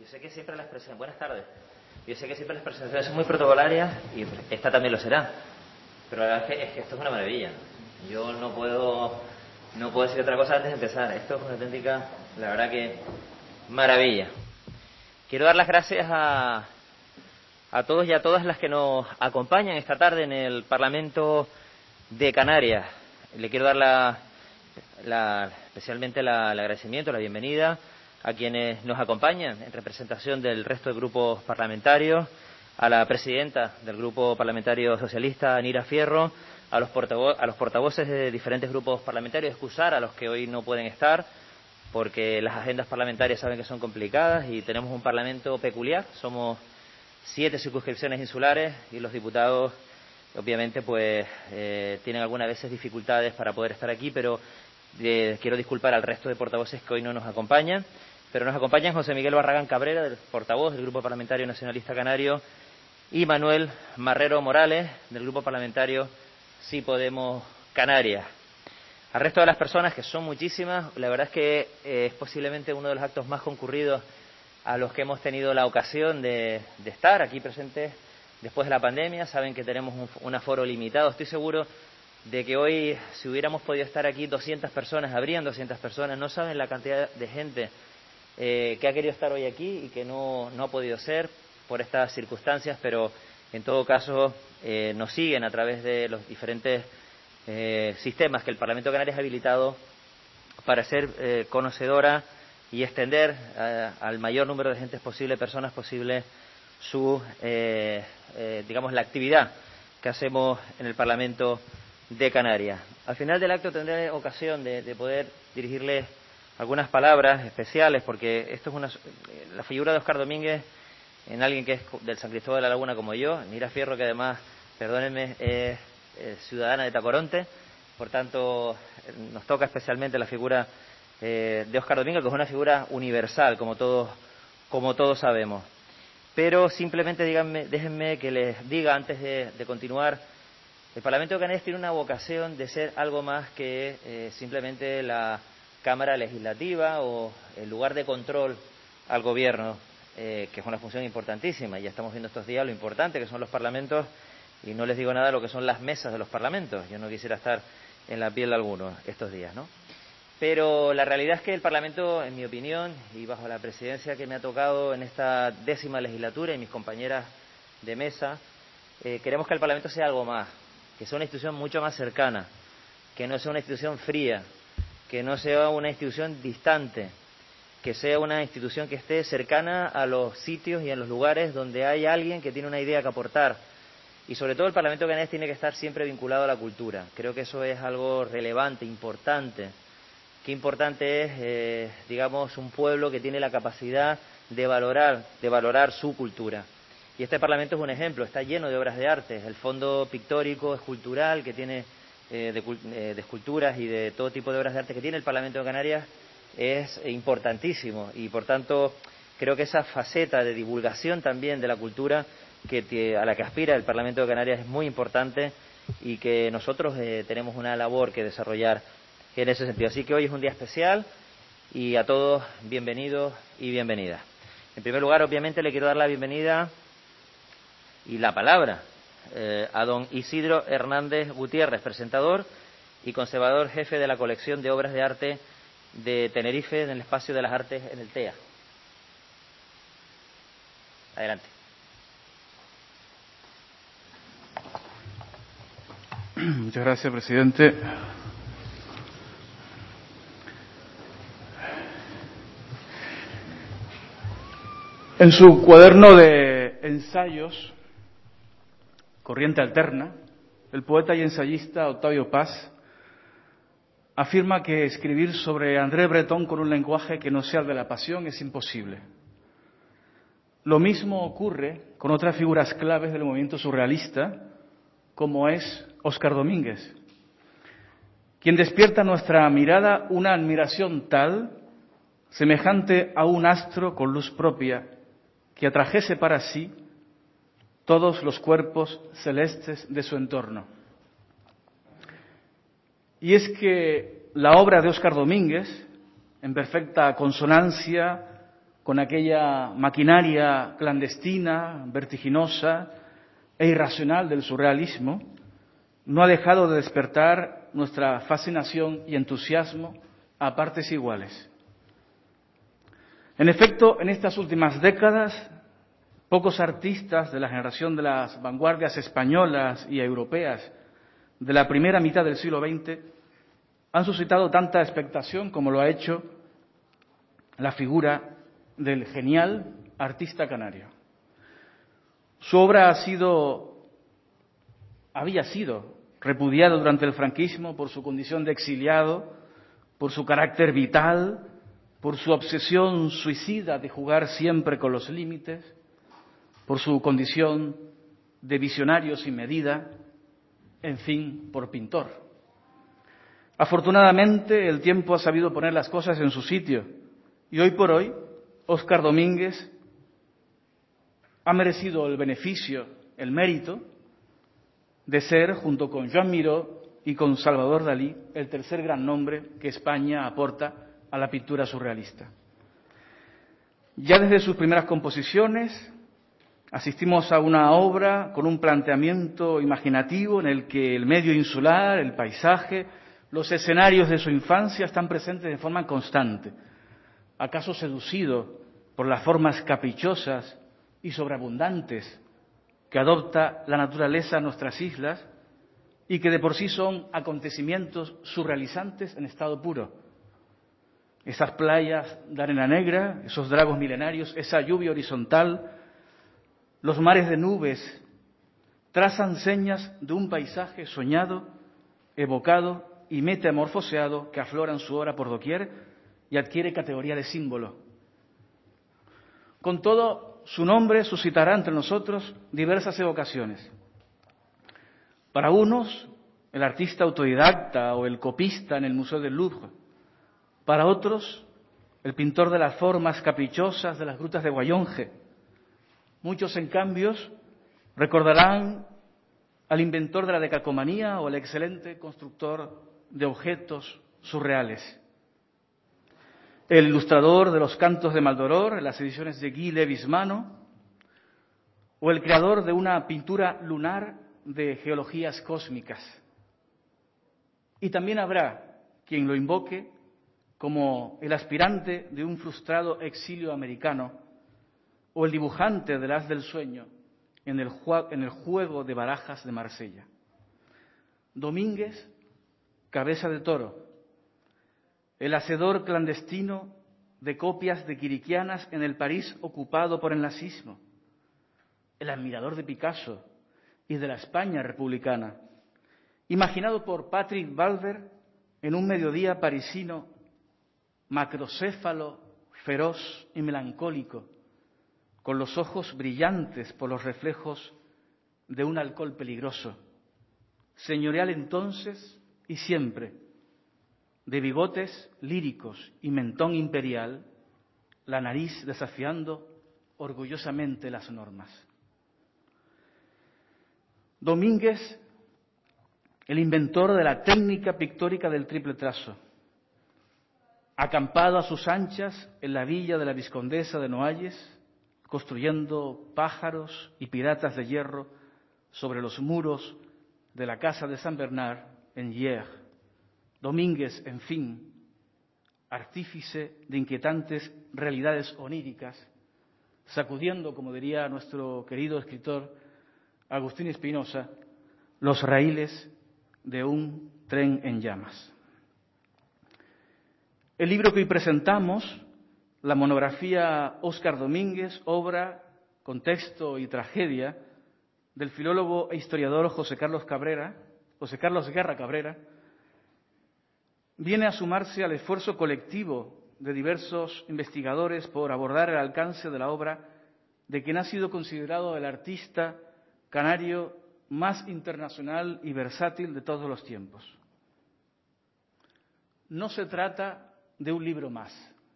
Yo sé que siempre las presentaciones... Buenas tardes. Yo sé que siempre las presentaciones son muy protocolarias y esta también lo será. Pero la verdad es que esto es una maravilla. Yo no puedo decir otra cosa antes de empezar. Esto es una auténtica, la verdad que, maravilla. Quiero dar las gracias a todos y a todas las que nos acompañan esta tarde en el Parlamento de Canarias. Le quiero dar especialmente el agradecimiento, la bienvenida a quienes nos acompañan en representación del resto de grupos parlamentarios, a la presidenta del Grupo Parlamentario Socialista, Nira Fierro, a los portavoces de diferentes grupos parlamentarios, excusar a los que hoy no pueden estar, porque las agendas parlamentarias saben que son complicadas y tenemos un Parlamento peculiar. Somos 7 circunscripciones insulares y los diputados, obviamente, pues tienen algunas veces dificultades para poder estar aquí, pero quiero disculpar al resto de portavoces que hoy no nos acompañan. Pero nos acompañan José Miguel Barragán Cabrera, del portavoz del Grupo Parlamentario Nacionalista Canario, y Manuel Marrero Morales, del Grupo Parlamentario Sí Podemos Canarias. Al resto de las personas, que son muchísimas, la verdad es que es posiblemente uno de los actos más concurridos a los que hemos tenido la ocasión de estar aquí presentes después de la pandemia. Saben que tenemos un aforo limitado. Estoy seguro de que hoy, si hubiéramos podido estar aquí 200 personas, habrían 200 personas. No saben la cantidad de gente que ha querido estar hoy aquí y que no ha podido ser por estas circunstancias, pero en todo caso nos siguen a través de los diferentes sistemas que el Parlamento de Canarias ha habilitado para ser conocedora y extender al mayor número de gentes posible, personas posible, digamos, la actividad que hacemos en el Parlamento de Canarias. Al final del acto tendré ocasión de poder dirigirles algunas palabras especiales, porque esto es la figura de Óscar Domínguez en alguien que es del San Cristóbal de la Laguna como yo, Nira Fierro, que además, perdónenme, es ciudadana de Tacoronte. Por tanto, nos toca especialmente la figura de Óscar Domínguez, que es una figura universal, como todos sabemos. Pero simplemente déjenme que les diga, antes de continuar, el Parlamento de Canarias tiene una vocación de ser algo más que simplemente la Cámara Legislativa o el lugar de control al Gobierno, que es una función importantísima. Ya estamos viendo estos días lo importante que son los parlamentos, y no les digo nada de lo que son las mesas de los parlamentos. Yo no quisiera estar en la piel de algunos estos días, ¿no? Pero la realidad es que el Parlamento, en mi opinión, y bajo la presidencia que me ha tocado en esta 10ª legislatura y mis compañeras de mesa, queremos que el Parlamento sea algo más, que sea una institución mucho más cercana, que no sea una institución fría, que no sea una institución distante, que sea una institución que esté cercana a los sitios y a los lugares donde hay alguien que tiene una idea que aportar. Y sobre todo el Parlamento de Canarias tiene que estar siempre vinculado a la cultura. Creo que eso es algo relevante, importante. Qué importante es, digamos, un pueblo que tiene la capacidad de valorar su cultura. Y este Parlamento es un ejemplo, está lleno de obras de arte. El fondo pictórico, escultural, que tiene de esculturas y de todo tipo de obras de arte que tiene el Parlamento de Canarias es importantísimo. Y, por tanto, creo que esa faceta de divulgación también de la cultura a la que aspira el Parlamento de Canarias es muy importante, y que nosotros tenemos una labor que desarrollar en ese sentido. Así que hoy es un día especial y a todos bienvenidos y bienvenidas. En primer lugar, obviamente, le quiero dar la bienvenida y la palabra a don Isidro Hernández Gutiérrez, presentador y conservador jefe de la colección de obras de arte de Tenerife en el Espacio de las Artes en el TEA. Adelante. Muchas gracias, presidente. En su cuaderno de ensayos, Corriente Alterna, el poeta y ensayista Octavio Paz afirma que escribir sobre André Breton con un lenguaje que no sea el de la pasión es imposible. Lo mismo ocurre con otras figuras claves del movimiento surrealista, como es Óscar Domínguez, quien despierta en nuestra mirada una admiración tal, semejante a un astro con luz propia, que atrajese para sí todos los cuerpos celestes de su entorno. Y es que la obra de Óscar Domínguez, en perfecta consonancia con aquella maquinaria clandestina, vertiginosa e irracional del surrealismo, no ha dejado de despertar nuestra fascinación y entusiasmo a partes iguales. En efecto, en estas últimas décadas, pocos artistas de la generación de las vanguardias españolas y europeas de la primera mitad del siglo XX han suscitado tanta expectación como lo ha hecho la figura del genial artista canario. Su obra había sido repudiada durante el franquismo por su condición de exiliado, por su carácter vital, por su obsesión suicida de jugar siempre con los límites, por su condición de visionario sin medida, en fin, por pintor. Afortunadamente, el tiempo ha sabido poner las cosas en su sitio y hoy por hoy, Óscar Domínguez ha merecido el beneficio, el mérito de ser, junto con Joan Miró y con Salvador Dalí, el tercer gran nombre que España aporta a la pintura surrealista. Ya desde sus primeras composiciones asistimos a una obra con un planteamiento imaginativo en el que el medio insular, el paisaje, los escenarios de su infancia están presentes de forma constante. ¿Acaso seducido por las formas caprichosas y sobreabundantes que adopta la naturaleza en nuestras islas y que de por sí son acontecimientos surrealizantes en estado puro? Esas playas de arena negra, esos dragos milenarios, esa lluvia horizontal, los mares de nubes, trazan señas de un paisaje soñado, evocado y metamorfoseado que aflora en su obra por doquier y adquiere categoría de símbolo. Con todo, su nombre suscitará entre nosotros diversas evocaciones. Para unos, el artista autodidacta o el copista en el Museo del Louvre. Para otros, el pintor de las formas caprichosas de las grutas de Guayonje. Muchos, en cambio, recordarán al inventor de la decalcomanía o al excelente constructor de objetos surreales. El ilustrador de los cantos de Maldoror en las ediciones de Guy Lévis-Mano, o el creador de una pintura lunar de geologías cósmicas. Y también habrá quien lo invoque como el aspirante de un frustrado exilio americano o el dibujante del As del Sueño en el juego de barajas de Marsella. Domínguez, cabeza de toro, el hacedor clandestino de copias de Quiriquianas en el París ocupado por el nazismo, el admirador de Picasso y de la España republicana, imaginado por Patrick Balver en un mediodía parisino macrocéfalo, feroz y melancólico, con los ojos brillantes por los reflejos de un alcohol peligroso, señorial entonces y siempre, de bigotes líricos y mentón imperial, la nariz desafiando orgullosamente las normas. Domínguez, el inventor de la técnica pictórica del triple trazo, acampado a sus anchas en la villa de la Viscondesa de Noailles, construyendo pájaros y piratas de hierro sobre los muros de la casa de San Bernard en Hyères. Domínguez, en fin, artífice de inquietantes realidades oníricas, sacudiendo, como diría nuestro querido escritor Agustín Espinosa, los raíles de un tren en llamas. El libro que hoy presentamos, la monografía Óscar Domínguez, obra, contexto y tragedia del filólogo e historiador José Carlos Guerra Cabrera, viene a sumarse al esfuerzo colectivo de diversos investigadores por abordar el alcance de la obra de quien ha sido considerado el artista canario más internacional y versátil de todos los tiempos. No se trata de un libro más.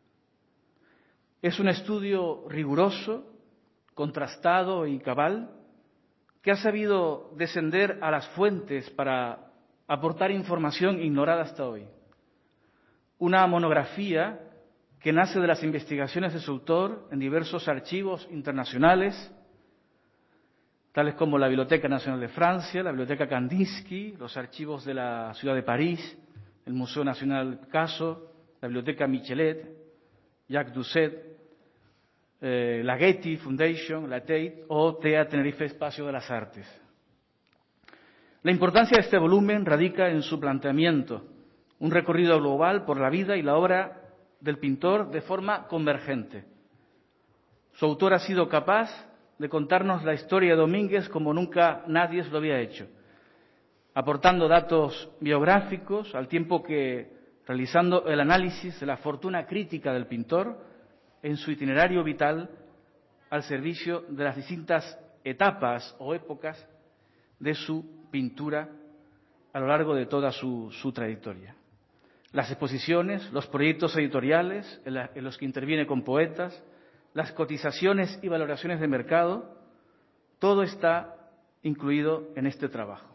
Es un estudio riguroso, contrastado y cabal, que ha sabido descender a las fuentes para aportar información ignorada hasta hoy. Una monografía que nace de las investigaciones de su autor en diversos archivos internacionales, tales como la Biblioteca Nacional de Francia, la Biblioteca Kandinsky, los archivos de la ciudad de París, el Museo Nacional Picasso, la Biblioteca Michelet, Jacques Doucet, la Getty Foundation, la Tate o TEA Tenerife Espacio de las Artes. La importancia de este volumen radica en su planteamiento, un recorrido global por la vida y la obra del pintor de forma convergente. Su autor ha sido capaz de contarnos la historia de Domínguez como nunca nadie lo había hecho, aportando datos biográficos al tiempo que realizando el análisis de la fortuna crítica del pintor en su itinerario vital al servicio de las distintas etapas o épocas de su pintura a lo largo de toda su trayectoria. Las exposiciones, los proyectos editoriales en los que interviene con poetas, las cotizaciones y valoraciones de mercado, todo está incluido en este trabajo.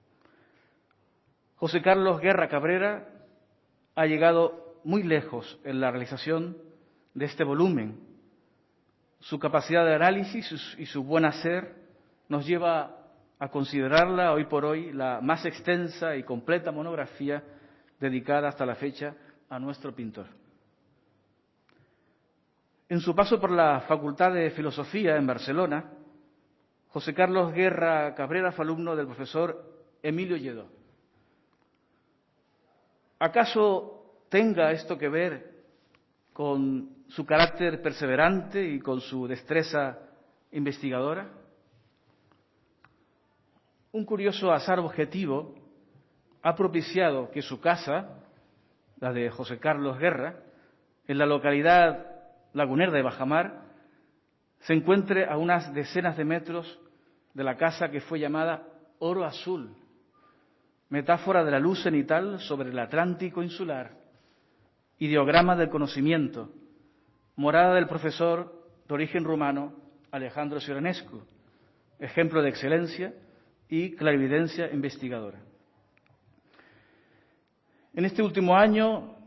José Carlos Guerra Cabrera ha llegado muy lejos en la realización de este volumen. Su capacidad de análisis y su buen hacer nos lleva a considerarla hoy por hoy la más extensa y completa monografía dedicada hasta la fecha a nuestro pintor. En su paso por la Facultad de Filosofía en Barcelona, José Carlos Guerra Cabrera fue alumno del profesor Emilio Lledó. ¿Acaso tenga esto que ver con su carácter perseverante y con su destreza investigadora? Un curioso azar objetivo ha propiciado que su casa, la de José Carlos Guerra, en la localidad lagunera de Bajamar, se encuentre a unas decenas de metros de la casa que fue llamada Oro Azul, metáfora de la luz cenital sobre el Atlántico insular, ideograma del conocimiento, morada del profesor de origen rumano Alejandro Sioranescu, ejemplo de excelencia y clarividencia investigadora. En este último año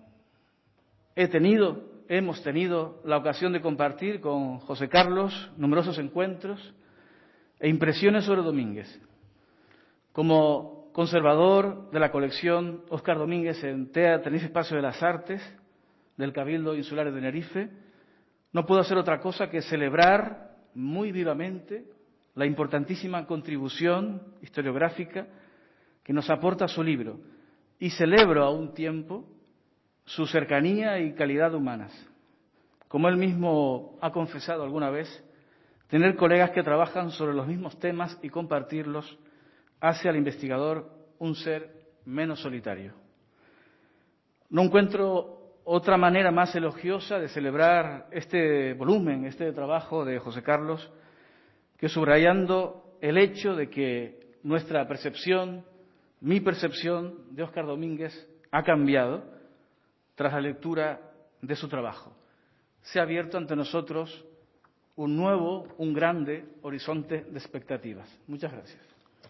hemos tenido la ocasión de compartir con José Carlos numerosos encuentros e impresiones sobre Domínguez. Como conservador de la colección Óscar Domínguez en TEA Tenerife Espacio de las Artes del Cabildo Insular de Tenerife, no puedo hacer otra cosa que celebrar muy vivamente la importantísima contribución historiográfica que nos aporta su libro y celebro a un tiempo su cercanía y calidad humanas. Como él mismo ha confesado alguna vez, tener colegas que trabajan sobre los mismos temas y compartirlos hace al investigador un ser menos solitario. No encuentro otra manera más elogiosa de celebrar este volumen, este trabajo de José Carlos, que subrayando el hecho de que nuestra percepción, mi percepción de Óscar Domínguez ha cambiado tras la lectura de su trabajo. Se ha abierto ante nosotros un nuevo, un grande horizonte de expectativas. Muchas gracias.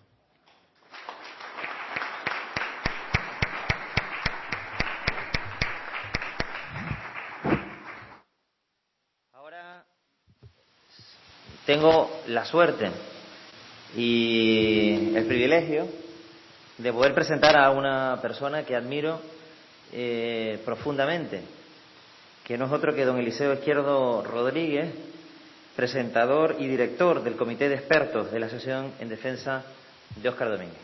Ahora tengo la suerte y el privilegio de poder presentar a una persona que admiro profundamente, que no es otro que don Eliseo Izquierdo Rodríguez, presentador y director del Comité de Expertos de la Asociación en Defensa de Óscar Domínguez.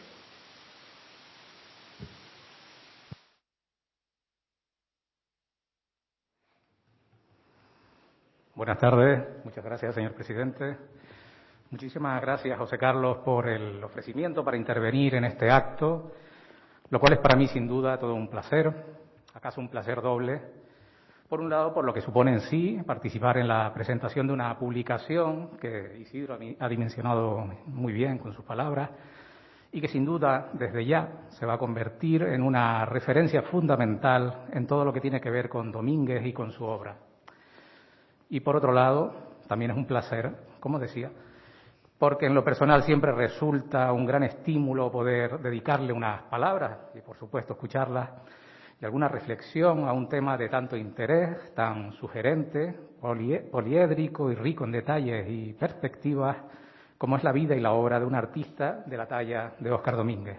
Buenas tardes, muchas gracias, señor presidente. Muchísimas gracias, José Carlos, por el ofrecimiento para intervenir en este acto, lo cual es para mí, sin duda, todo un placer, acaso un placer doble. Por un lado, por lo que supone en sí participar en la presentación de una publicación que Isidro ha dimensionado muy bien con sus palabras y que, sin duda, desde ya se va a convertir en una referencia fundamental en todo lo que tiene que ver con Domínguez y con su obra. Y por otro lado, también es un placer, como decía, porque en lo personal siempre resulta un gran estímulo poder dedicarle unas palabras y, por supuesto, escucharlas y alguna reflexión a un tema de tanto interés, tan sugerente, poliédrico y rico en detalles y perspectivas, como es la vida y la obra de un artista de la talla de Óscar Domínguez.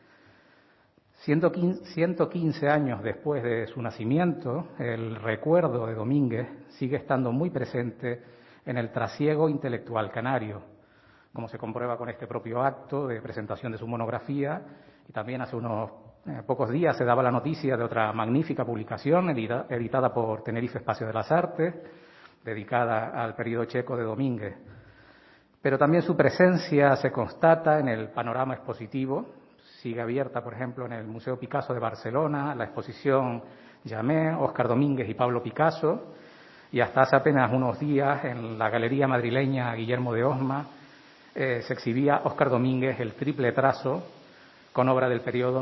115 años después de su nacimiento, el recuerdo de Domínguez sigue estando muy presente en el trasiego intelectual canario, como se comprueba con este propio acto de presentación de su monografía, y también hace unos pocos días se daba la noticia de otra magnífica publicación editada por Tenerife Espacio de las Artes, dedicada al período checo de Domínguez. Pero también su presencia se constata en el panorama expositivo. Sigue abierta, por ejemplo, en el Museo Picasso de Barcelona, la exposición Llamé, Óscar Domínguez y Pablo Picasso, y hasta hace apenas unos días en la Galería madrileña Guillermo de Osma se exhibía Óscar Domínguez, el triple trazo, con obra del periodo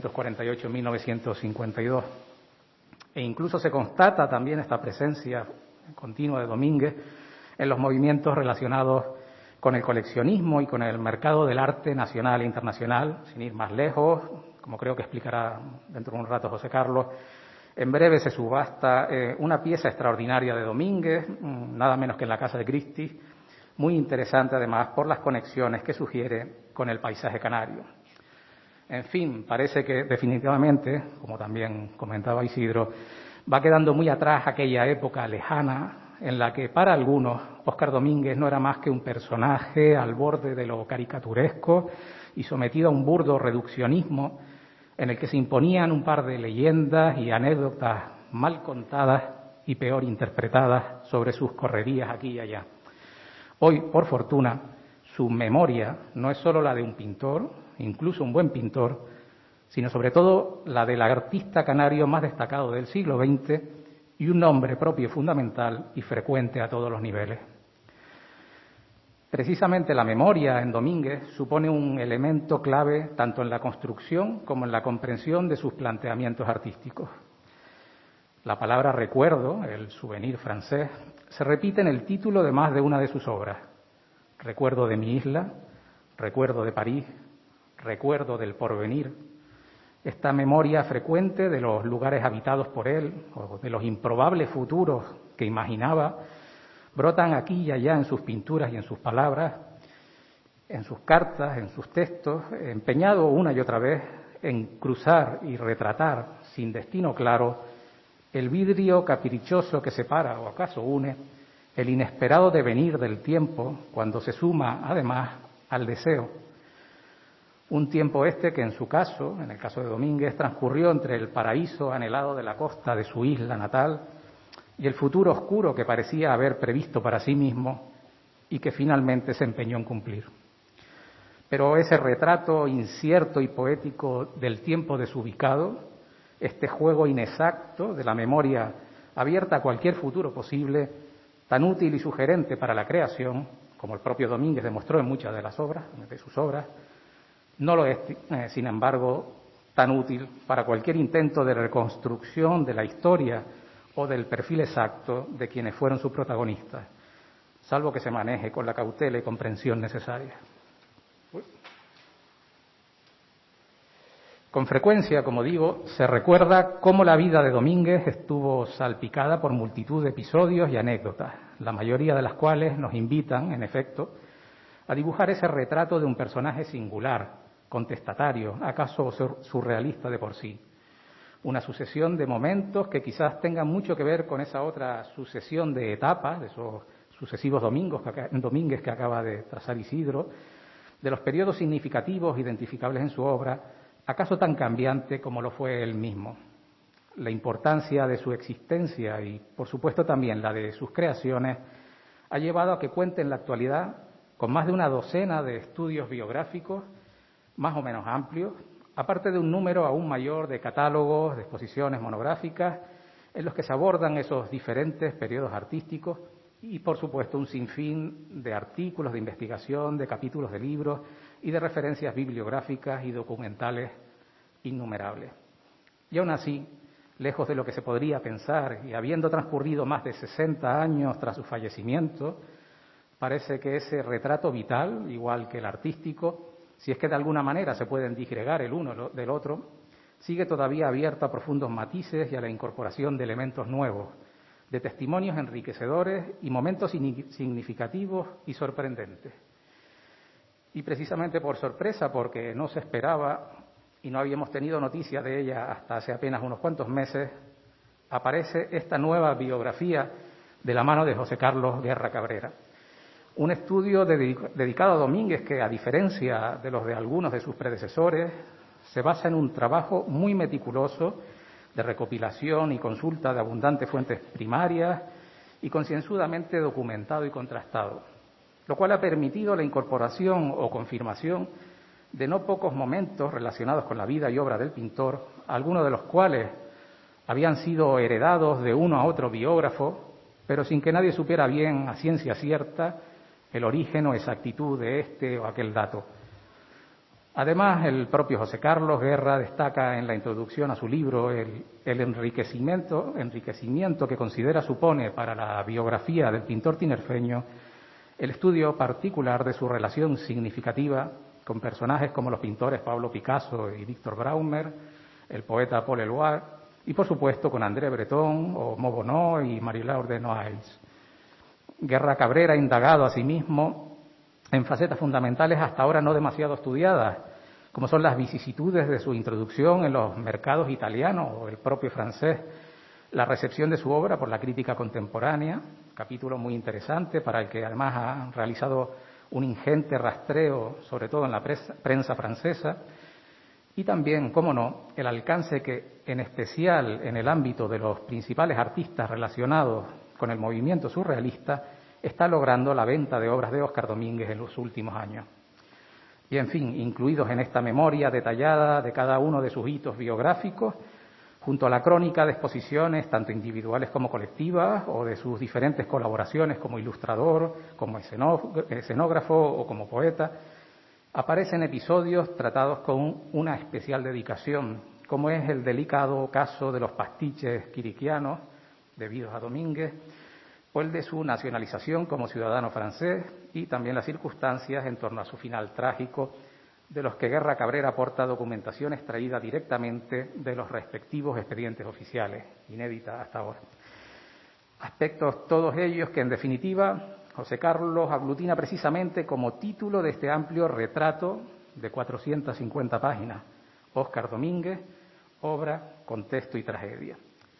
1948-1952. E incluso se constata también esta presencia continua de Domínguez en los movimientos relacionados con el coleccionismo y con el mercado del arte nacional e internacional. Sin ir más lejos, como creo que explicará dentro de un rato José Carlos, en breve se subasta una pieza extraordinaria de Domínguez, nada menos que en la Casa de Christie, muy interesante además por las conexiones que sugiere con el paisaje canario. En fin, parece que definitivamente, como también comentaba Isidro, va quedando muy atrás aquella época lejana en la que para algunos Óscar Domínguez no era más que un personaje al borde de lo caricaturesco y sometido a un burdo reduccionismo en el que se imponían un par de leyendas y anécdotas mal contadas y peor interpretadas sobre sus correrías aquí y allá. Hoy, por fortuna, su memoria no es solo la de un pintor, incluso un buen pintor, sino sobre todo la del artista canario más destacado del siglo XX y un nombre propio fundamental y frecuente a todos los niveles. Precisamente la memoria en Domínguez supone un elemento clave tanto en la construcción como en la comprensión de sus planteamientos artísticos. La palabra recuerdo, el souvenir francés, se repite en el título de más de una de sus obras. Recuerdo de mi isla, recuerdo de París, recuerdo del porvenir. Esta memoria frecuente de los lugares habitados por él o de los improbables futuros que imaginaba brotan aquí y allá en sus pinturas y en sus palabras, en sus cartas, en sus textos, empeñado una y otra vez en cruzar y retratar sin destino claro el vidrio caprichoso que separa o acaso une el inesperado devenir del tiempo cuando se suma además al deseo. Un tiempo este que en su caso, en el caso de Domínguez, transcurrió entre el paraíso anhelado de la costa de su isla natal y el futuro oscuro que parecía haber previsto para sí mismo y que finalmente se empeñó en cumplir. Pero ese retrato incierto y poético del tiempo desubicado, este juego inexacto de la memoria abierta a cualquier futuro posible, tan útil y sugerente para la creación, como el propio Domínguez demostró en muchas de sus obras, no lo es, sin embargo, tan útil para cualquier intento de reconstrucción de la historia o del perfil exacto de quienes fueron sus protagonistas, salvo que se maneje con la cautela y comprensión necesarias. Con frecuencia, como digo, se recuerda cómo la vida de Domínguez estuvo salpicada por multitud de episodios y anécdotas, la mayoría de las cuales nos invitan, en efecto, a dibujar ese retrato de un personaje singular, contestatario, acaso surrealista de por sí. Una sucesión de momentos que quizás tengan mucho que ver con esa otra sucesión de etapas, de esos sucesivos Domínguez que acaba de trazar Isidro, de los periodos significativos identificables en su obra, acaso tan cambiante como lo fue él mismo. La importancia de su existencia y, por supuesto, también la de sus creaciones ha llevado a que cuente en la actualidad con más de una docena de estudios biográficos, más o menos amplios, aparte de un número aún mayor de catálogos, de exposiciones monográficas, en los que se abordan esos diferentes periodos artísticos y, por supuesto, un sinfín de artículos de investigación, de capítulos de libros y de referencias bibliográficas y documentales innumerables. Y aún así, lejos de lo que se podría pensar, y habiendo transcurrido más de 60 años tras su fallecimiento, parece que ese retrato vital, igual que el artístico, si es que de alguna manera se pueden disgregar el uno del otro, sigue todavía abierto a profundos matices y a la incorporación de elementos nuevos, de testimonios enriquecedores y momentos significativos y sorprendentes. Y precisamente por sorpresa, porque no se esperaba y no habíamos tenido noticia de ella hasta hace apenas unos cuantos meses, aparece esta nueva biografía de la mano de José Carlos Guerra Cabrera. Un estudio dedicado a Domínguez que, a diferencia de los de algunos de sus predecesores, se basa en un trabajo muy meticuloso de recopilación y consulta de abundantes fuentes primarias y concienzudamente documentado y contrastado, lo cual ha permitido la incorporación o confirmación de no pocos momentos relacionados con la vida y obra del pintor, algunos de los cuales habían sido heredados de uno a otro biógrafo, pero sin que nadie supiera bien a ciencia cierta el origen o exactitud de este o aquel dato. Además, el propio José Carlos Guerra destaca en la introducción a su libro el enriquecimiento que considera supone para la biografía del pintor tinerfeño el estudio particular de su relación significativa con personajes como los pintores Pablo Picasso y Víctor Braumer, el poeta Paul Eluard y, por supuesto, con André Breton o Maubonnot y Marie-Laure de Noailles. Guerra Cabrera ha indagado asimismo en facetas fundamentales hasta ahora no demasiado estudiadas, como son las vicisitudes de su introducción en los mercados italianos o el propio francés, la recepción de su obra por la crítica contemporánea, capítulo muy interesante para el que además ha realizado un ingente rastreo, sobre todo en la prensa francesa, y también, cómo no, el alcance que, en especial en el ámbito de los principales artistas relacionados con el movimiento surrealista, está logrando la venta de obras de Óscar Domínguez en los últimos años. Y, en fin, incluidos en esta memoria detallada de cada uno de sus hitos biográficos, junto a la crónica de exposiciones, tanto individuales como colectivas, o de sus diferentes colaboraciones como ilustrador, como escenógrafo o como poeta, aparecen episodios tratados con una especial dedicación, como es el delicado caso de los pastiches quiriquianos, debidos a Domínguez, o el de su nacionalización como ciudadano francés, y también las circunstancias en torno a su final trágico, de los que Guerra Cabrera aporta documentación extraída directamente de los respectivos expedientes oficiales, inédita hasta ahora. Aspectos todos ellos que, en definitiva, José Carlos aglutina precisamente como título de este amplio retrato de 450 páginas, Óscar Domínguez, obra, contexto y tragedia.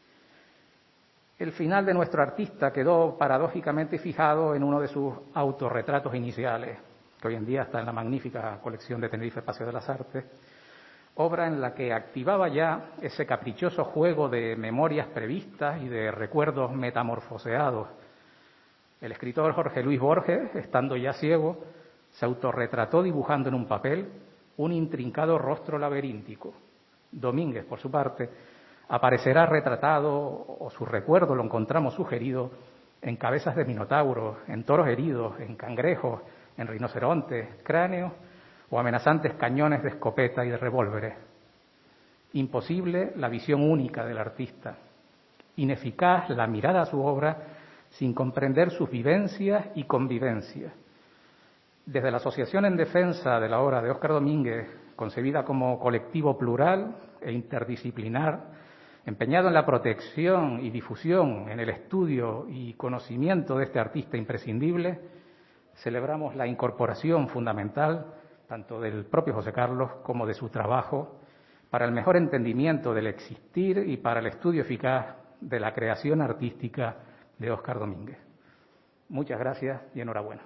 El final de nuestro artista quedó paradójicamente fijado en uno de sus autorretratos iniciales, que hoy en día está en la magnífica colección de Tenerife Paseo de las Artes, obra en la que activaba ya ese caprichoso juego de memorias previstas y de recuerdos metamorfoseados. El escritor Jorge Luis Borges, estando ya ciego, se autorretrató dibujando en un papel un intrincado rostro laberíntico. Domínguez, por su parte, aparecerá retratado, o su recuerdo lo encontramos sugerido, en cabezas de minotauros, en toros heridos, en cangrejos, en rinocerontes, cráneos o amenazantes cañones de escopeta y de revólveres. Imposible la visión única del artista, ineficaz la mirada a su obra sin comprender sus vivencias y convivencias. Desde la Asociación en Defensa de la Obra de Óscar Domínguez, concebida como colectivo plural e interdisciplinar, empeñado en la protección y difusión, en el estudio y conocimiento de este artista imprescindible, celebramos la incorporación fundamental tanto del propio José Carlos como de su trabajo para el mejor entendimiento del existir y para el estudio eficaz de la creación artística de Óscar Domínguez. Muchas gracias y enhorabuena.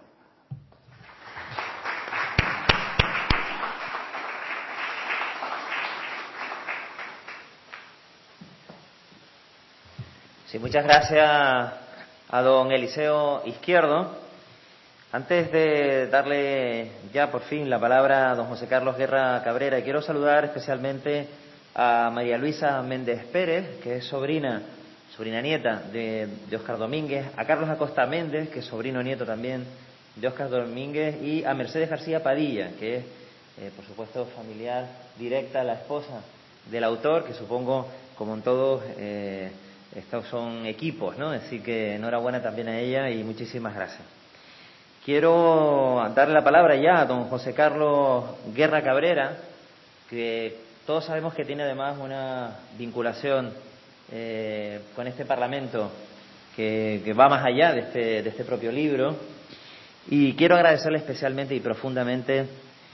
Sí, muchas gracias a don Eliseo Izquierdo. Antes de darle ya por fin la palabra a don José Carlos Guerra Cabrera, quiero saludar especialmente a María Luisa Méndez Pérez, que es sobrina nieta de Óscar Domínguez, a Carlos Acosta Méndez, que es sobrino nieto también de Óscar Domínguez, y a Mercedes García Padilla, que es, por supuesto, familiar directa, la esposa del autor, que supongo, como en todos, estos son equipos, ¿no? Así que enhorabuena también a ella y muchísimas gracias. Quiero darle la palabra ya a don José Carlos Guerra Cabrera, que Todos sabemos que tiene además una vinculación con este Parlamento que va más allá de este propio libro, y quiero agradecerle especialmente y profundamente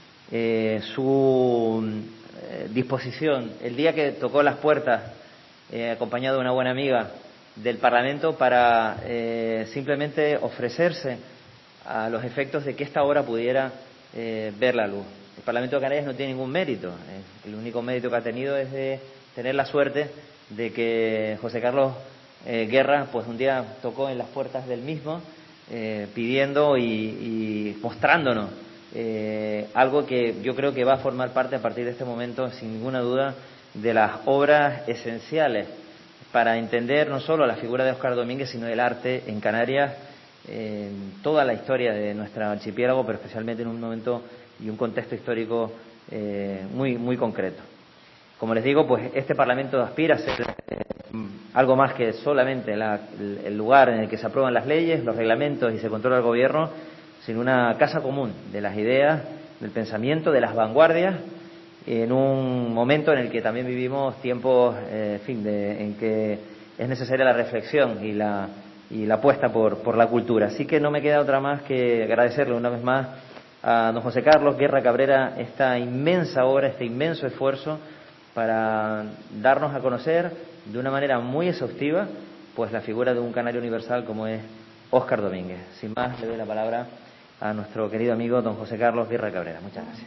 su disposición el día que tocó las puertas, acompañado de una buena amiga del Parlamento, para simplemente ofrecerse a los efectos de que esta obra pudiera ver la luz. El Parlamento de Canarias no tiene ningún mérito. El único mérito que ha tenido es de tener la suerte de que José Carlos Guerra pues un día tocó en las puertas del mismo, pidiendo y mostrándonos algo que yo creo que va a formar parte a partir de este momento, sin ninguna duda, de las obras esenciales para entender no solo la figura de Óscar Domínguez, sino el arte en Canarias, en toda la historia de nuestro archipiélago, pero especialmente en un momento y un contexto histórico muy concreto. Como les digo, pues este Parlamento aspira a ser algo más que solamente el lugar en el que se aprueban las leyes, los reglamentos y se controla el gobierno, sino una casa común de las ideas, del pensamiento, de las vanguardias, en un momento en el que también vivimos tiempos, en que es necesaria la reflexión y la apuesta por la cultura. Así que no me queda otra más que agradecerle una vez más a don José Carlos Guerra Cabrera esta inmensa obra, este inmenso esfuerzo para darnos a conocer de una manera muy exhaustiva pues la figura de un canario universal como es Óscar Domínguez. Sin más, le doy la palabra a nuestro querido amigo don José Carlos Guerra Cabrera. Muchas gracias.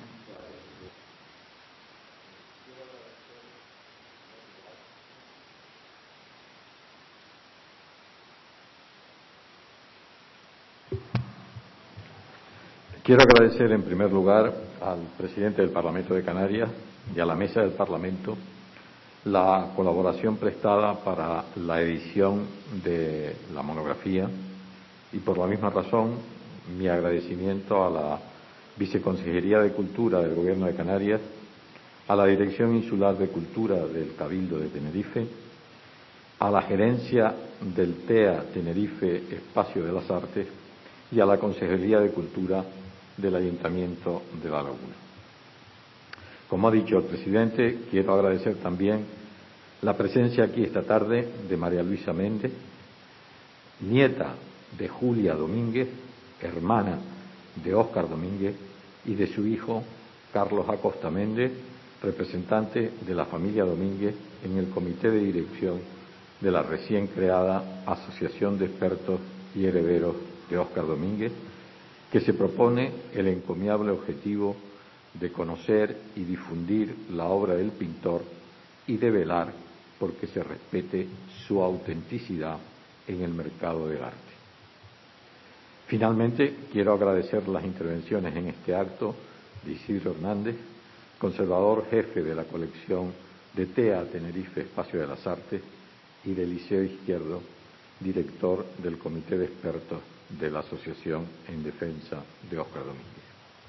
Quiero agradecer en primer lugar al presidente del Parlamento de Canarias y a la mesa del Parlamento la colaboración prestada para la edición de la monografía, y por la misma razón mi agradecimiento a la Viceconsejería de Cultura del Gobierno de Canarias, a la Dirección Insular de Cultura del Cabildo de Tenerife, a la Gerencia del TEA Tenerife Espacio de las Artes y a la Consejería de Cultura del Ayuntamiento de La Laguna. Como ha dicho el presidente, quiero agradecer también la presencia aquí esta tarde de María Luisa Méndez, nieta de Julia Domínguez, hermana de Óscar Domínguez, y de su hijo Carlos Acosta Méndez, representante de la familia Domínguez en el comité de dirección de la recién creada Asociación de Expertos y Herederos de Óscar Domínguez, que se propone el encomiable objetivo de conocer y difundir la obra del pintor y de velar porque se respete su autenticidad en el mercado del arte. Finalmente, quiero agradecer las intervenciones en este acto de Isidro Hernández, conservador jefe de la colección de TEA Tenerife Espacio de las Artes, y de Eliseo Izquierdo, director del Comité de Expertos de la Asociación en Defensa de Óscar Domínguez.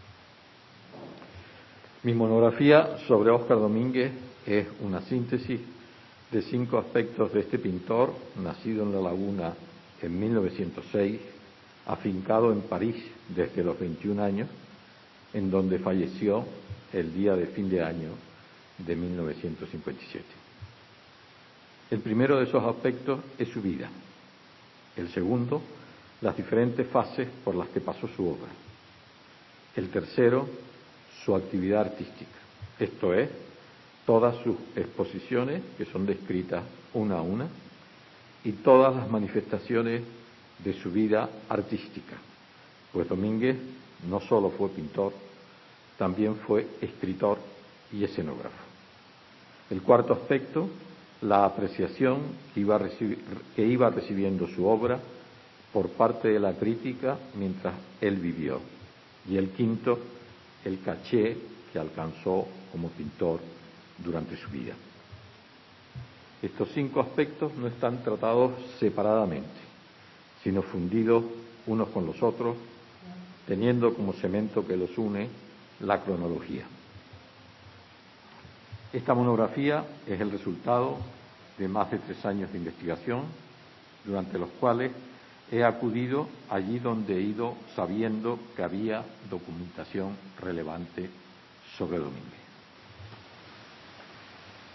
Mi monografía sobre Óscar Domínguez es una síntesis de 5 aspectos de este pintor, nacido en La Laguna en 1906, afincado en París desde los 21 años, en donde falleció el día de fin de año de 1957. El primero de esos aspectos es su vida. El segundo, las diferentes fases por las que pasó su obra. El tercero, su actividad artística, esto es, todas sus exposiciones, que son descritas una a una, y todas las manifestaciones de su vida artística, pues Domínguez no solo fue pintor, también fue escritor y escenógrafo. El cuarto aspecto, la apreciación que iba recibiendo su obra por parte de la crítica mientras él vivió. Y el quinto, el caché que alcanzó como pintor durante su vida. Estos 5 aspectos no están tratados separadamente, sino fundidos unos con los otros, teniendo como cemento que los une la cronología. Esta monografía es el resultado de más de 3 años de investigación, durante los cuales he acudido allí donde he ido sabiendo que había documentación relevante sobre Domínguez.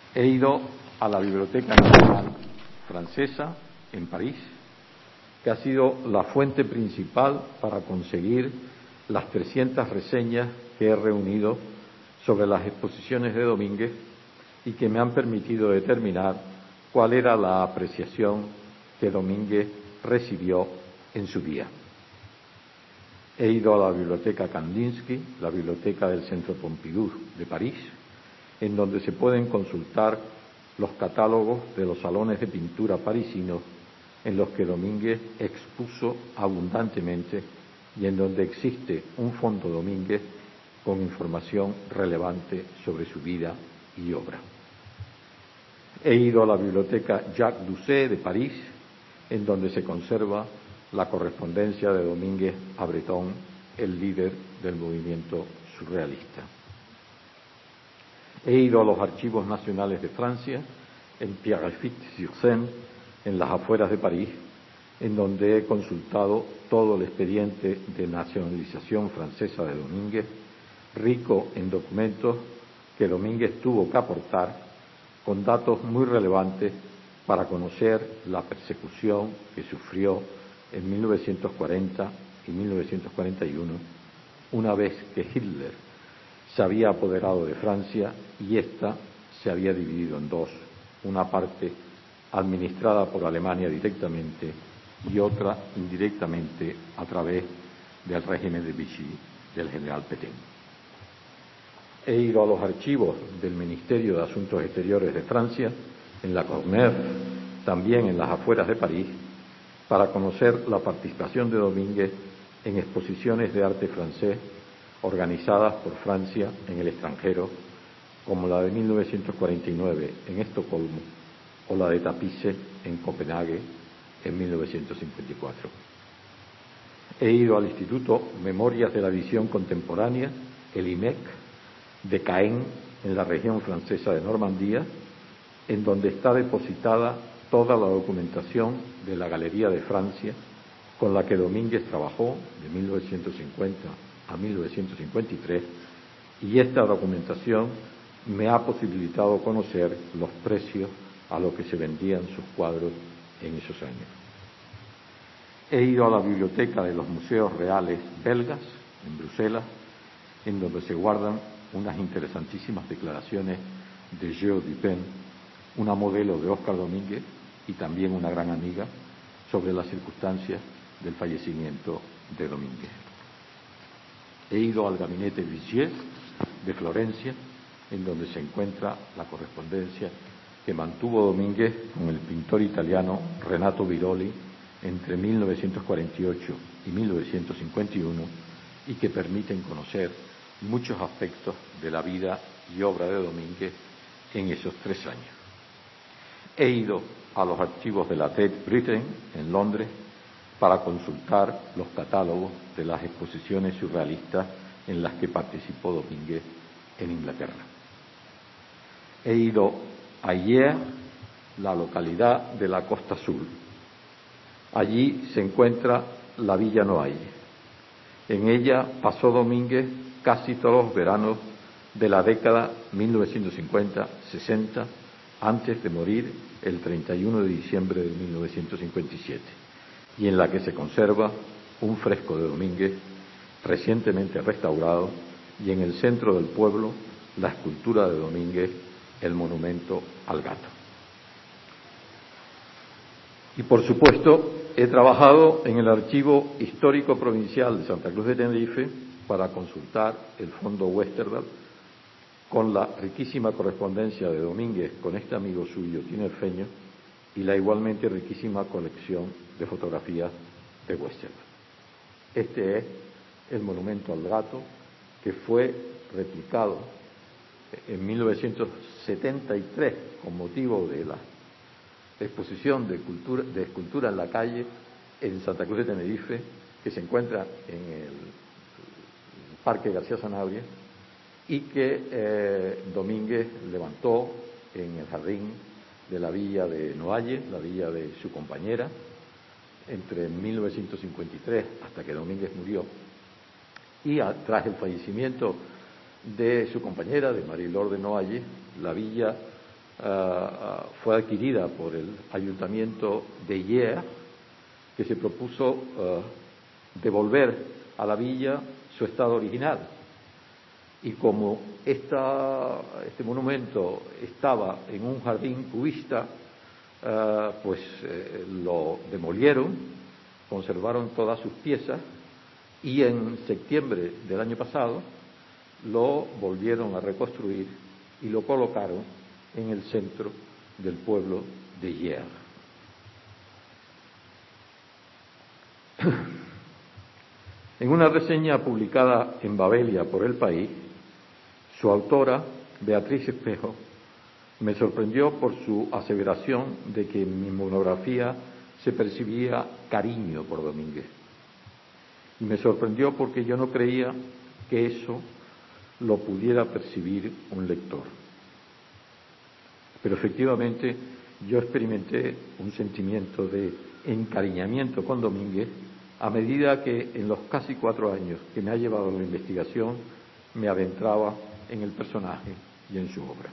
He ido a la Biblioteca Nacional Francesa en París, que ha sido la fuente principal para conseguir las 300 reseñas que he reunido sobre las exposiciones de Domínguez y que me han permitido determinar cuál era la apreciación que Domínguez recibió en su día. He ido a la Biblioteca Kandinsky, la biblioteca del Centro Pompidou de París, en donde se pueden consultar los catálogos de los salones de pintura parisinos en los que Domínguez expuso abundantemente y en donde existe un fondo Domínguez con información relevante sobre su vida y obra. He ido a la Biblioteca Jacques Doucet de París, en donde se conserva la correspondencia de Domínguez a Breton, el líder del movimiento surrealista. He ido a los Archivos Nacionales de Francia, en Pierrefitte-sur-Seine, en las afueras de París, en donde he consultado todo el expediente de nacionalización francesa de Domínguez, rico en documentos que Domínguez tuvo que aportar, con datos muy relevantes para conocer la persecución que sufrió en 1940 y 1941, una vez que Hitler se había apoderado de Francia y ésta se había dividido en dos, una parte administrada por Alemania directamente y otra indirectamente a través del régimen de Vichy del general Pétain. He ido a los archivos del Ministerio de Asuntos Exteriores de Francia, en la Courneuve, también en las afueras de París, para conocer la participación de Domínguez en exposiciones de arte francés organizadas por Francia en el extranjero, como la de 1949 en Estocolmo o la de Tapice en Copenhague en 1954. He ido al Instituto Memorias de la Visión Contemporánea, el IMEC, de Caen, en la región francesa de Normandía, en donde está depositada toda la documentación de la Galería de Francia con la que Domínguez trabajó de 1950 a 1953, y esta documentación me ha posibilitado conocer los precios a los que se vendían sus cuadros en esos años. He ido a la biblioteca de los museos reales belgas, en Bruselas, en donde se guardan unas interesantísimas declaraciones de Geo Dupin, una modelo de Óscar Domínguez y también una gran amiga, sobre las circunstancias del fallecimiento de Domínguez. He ido al gabinete Vigier de Florencia, en donde se encuentra la correspondencia que mantuvo Domínguez con el pintor italiano Renato Biroli entre 1948 y 1951 y que permiten conocer muchos aspectos de la vida y obra de Domínguez en esos 3 años. He ido a los archivos de la Tate Britain en Londres para consultar los catálogos de las exposiciones surrealistas en las que participó Domínguez en Inglaterra. He ido a Hyères, la localidad de la Costa Sur. Allí se encuentra la Villa Noailles. En ella pasó Domínguez casi todos los veranos de la década 1950-60, antes de morir el 31 de diciembre de 1957, y en la que se conserva un fresco de Domínguez recientemente restaurado, y en el centro del pueblo la escultura de Domínguez, el monumento al gato. Y por supuesto he trabajado en el Archivo Histórico Provincial de Santa Cruz de Tenerife para consultar el Fondo Westerdahl, con la riquísima correspondencia de Domínguez con este amigo suyo tinerfeño y la igualmente riquísima colección de fotografías de Westerdahl. Este es el monumento al gato, que fue replicado en 1973 con motivo de la exposición de escultura en la calle en Santa Cruz de Tenerife, que se encuentra en el Parque García Sanabria, y que Domínguez levantó en el jardín de la villa de Noailles, la villa de su compañera, entre 1953 hasta que Domínguez murió, y tras el fallecimiento de su compañera, de Marie-Laure de Noailles, la villa fue adquirida por el Ayuntamiento de Hyères, que se propuso devolver a la villa su estado original. Y como este monumento estaba en un jardín cubista, lo demolieron, conservaron todas sus piezas y en septiembre del año pasado lo volvieron a reconstruir y lo colocaron en el centro del pueblo de Hyères. En una reseña publicada en Babelia por El País, su autora, Beatriz Espejo, me sorprendió por su aseveración de que en mi monografía se percibía cariño por Domínguez. Y me sorprendió porque yo no creía que eso lo pudiera percibir un lector. Pero efectivamente yo experimenté un sentimiento de encariñamiento con Domínguez a medida que en los casi 4 años que me ha llevado la investigación me adentraba en el personaje y en su obra.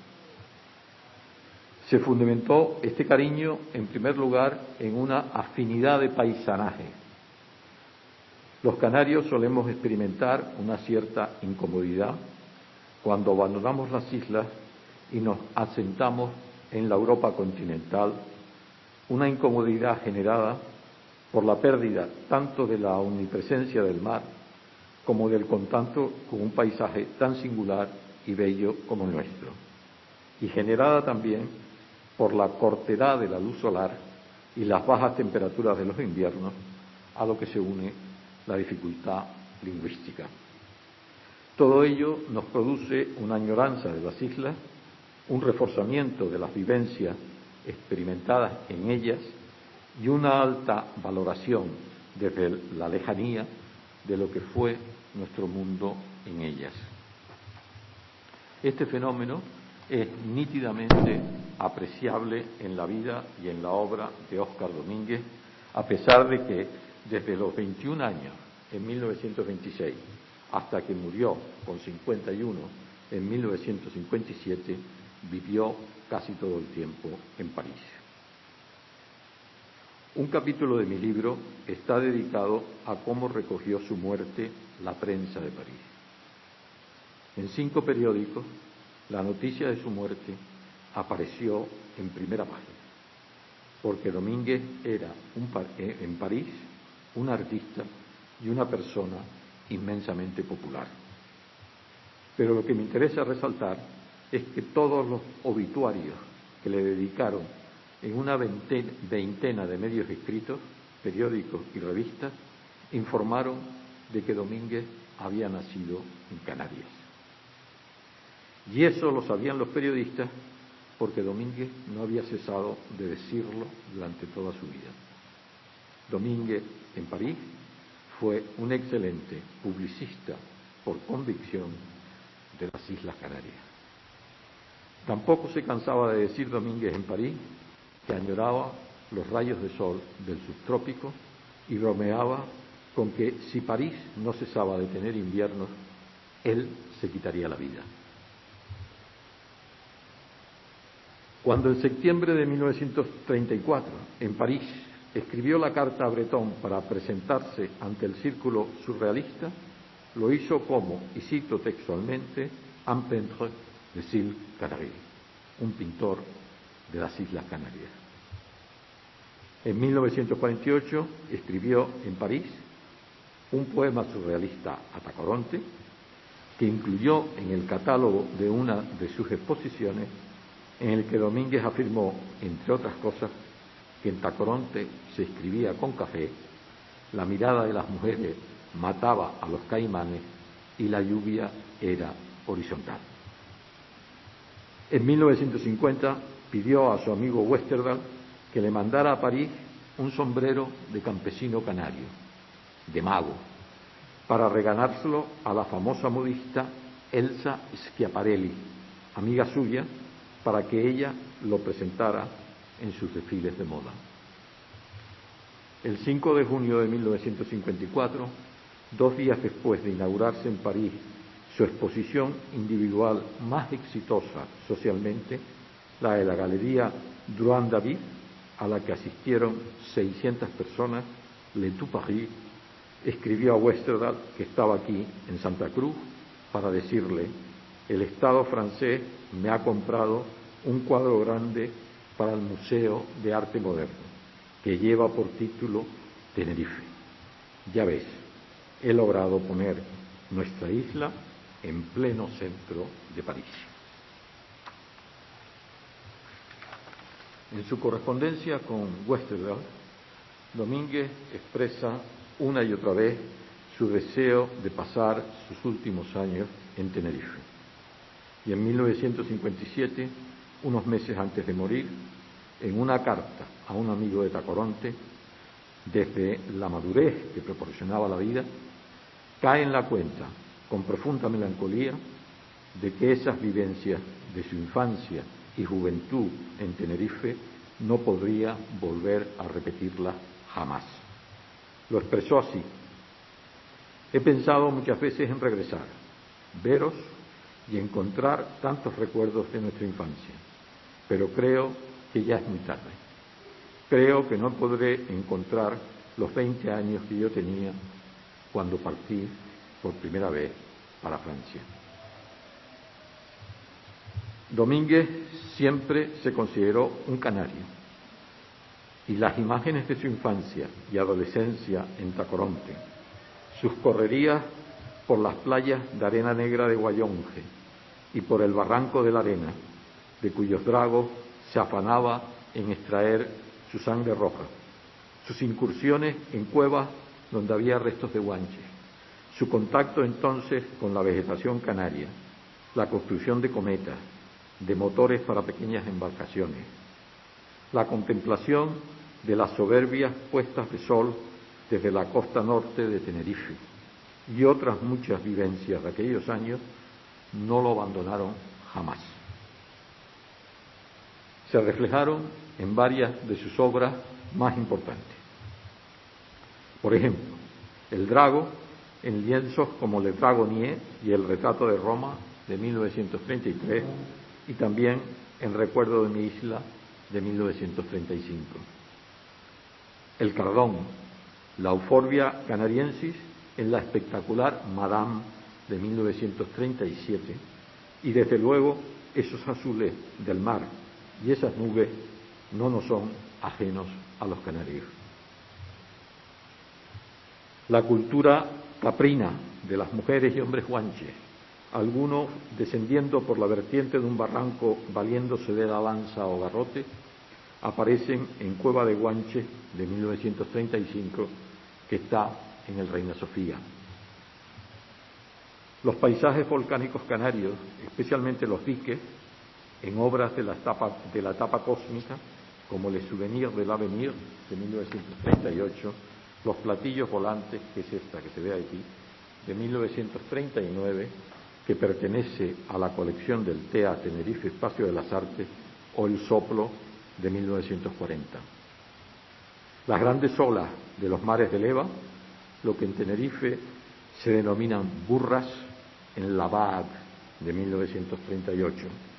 Se fundamentó este cariño, en primer lugar, en una afinidad de paisanaje. Los canarios solemos experimentar una cierta incomodidad cuando abandonamos las islas y nos asentamos en la Europa continental, una incomodidad generada por la pérdida tanto de la omnipresencia del mar como del contacto con un paisaje tan singular y bello como el nuestro, y generada también por la cortedad de la luz solar y las bajas temperaturas de los inviernos, a lo que se une la dificultad lingüística. Todo ello nos produce una añoranza de las islas, un reforzamiento de las vivencias experimentadas en ellas y una alta valoración desde la lejanía de lo que fue nuestro mundo en ellas. Este fenómeno es nítidamente apreciable en la vida y en la obra de Óscar Domínguez, a pesar de que desde los 21 años, en 1926, hasta que murió con 51 en 1957, vivió casi todo el tiempo en París. Un capítulo de mi libro está dedicado a cómo recogió su muerte la prensa de París. En 5 periódicos, la noticia de su muerte apareció en primera página, porque Domínguez era en París un artista y una persona inmensamente popular. Pero lo que me interesa resaltar es que todos los obituarios que le dedicaron en una veintena de medios escritos, periódicos y revistas, informaron de que Domínguez había nacido en Canarias. Y eso lo sabían los periodistas porque Domínguez no había cesado de decirlo durante toda su vida. Domínguez, en París, fue un excelente publicista por convicción de las Islas Canarias. Tampoco se cansaba de decir Domínguez en París que añoraba los rayos de sol del subtrópico y bromeaba con que si París no cesaba de tener inviernos, él se quitaría la vida. Cuando en septiembre de 1934, en París, escribió la carta a Breton para presentarse ante el círculo surrealista, lo hizo como, y cito textualmente, un peintre des îles Canaries, un pintor de las Islas Canarias. En 1948 escribió en París un poema surrealista a Tacoronte, que incluyó en el catálogo de una de sus exposiciones, en el que Domínguez afirmó, entre otras cosas, que en Tacoronte se escribía con café, la mirada de las mujeres mataba a los caimanes y la lluvia era horizontal. En 1950 pidió a su amigo Westerdahl que le mandara a París un sombrero de campesino canario, de mago, para regalárselo a la famosa modista Elsa Schiaparelli, amiga suya, para que ella lo presentara en sus desfiles de moda. El 5 de junio de 1954, 2 días después de inaugurarse en París su exposición individual más exitosa socialmente, la de la Galería Drouin David, a la que asistieron 600 personas, Le Tout Paris, escribió a Westerdahl, que estaba aquí en Santa Cruz, para decirle: el Estado francés me ha comprado un cuadro grande para el Museo de Arte Moderno, que lleva por título Tenerife. Ya ves, he logrado poner nuestra isla en pleno centro de París. En su correspondencia con Westerdahl, Domínguez expresa una y otra vez su deseo de pasar sus últimos años en Tenerife. Y en 1957, unos meses antes de morir, en una carta a un amigo de Tacoronte, desde la madurez que proporcionaba la vida, cae en la cuenta, con profunda melancolía, de que esas vivencias de su infancia y juventud en Tenerife no podría volver a repetirlas jamás. Lo expresó así: he pensado muchas veces en regresar, veros y encontrar tantos recuerdos de nuestra infancia, pero creo que ya es muy tarde. Creo que no podré encontrar los 20 años que yo tenía cuando partí por primera vez para Francia. Domínguez siempre se consideró un canario, y las imágenes de su infancia y adolescencia en Tacoronte, sus correrías por las playas de arena negra de Guayonje y por el barranco de la Arena, de cuyos dragos se afanaba en extraer su sangre roja, sus incursiones en cuevas donde había restos de guanches, su contacto entonces con la vegetación canaria, la construcción de cometas, de motores para pequeñas embarcaciones, la contemplación de las soberbias puestas de sol desde la costa norte de Tenerife y otras muchas vivencias de aquellos años no lo abandonaron jamás. Se reflejaron en varias de sus obras más importantes. Por ejemplo, El Drago, en lienzos como Le Dragonnier y El retrato de Roma de 1933, y también En recuerdo de mi isla de 1935. El Cardón, la Euphorbia canariensis en la espectacular Madame de 1937, y desde luego esos azules del mar y esas nubes no nos son ajenos a los canarios. La cultura caprina de las mujeres y hombres guanches, algunos descendiendo por la vertiente de un barranco valiéndose de la lanza o garrote, aparecen en Cueva de Guanche de 1935, que está en el Reina Sofía. Los paisajes volcánicos canarios, especialmente los diques, en obras de la etapa cósmica, como Le Souvenir de l'Avenir de 1938, Los platillos volantes, que es esta que se ve aquí, de 1939, que pertenece a la colección del TEA Tenerife Espacio de las Artes, o El Soplo de 1940. Las grandes olas de los mares de leva, lo que en Tenerife se denominan burras, en la Baad de 1938.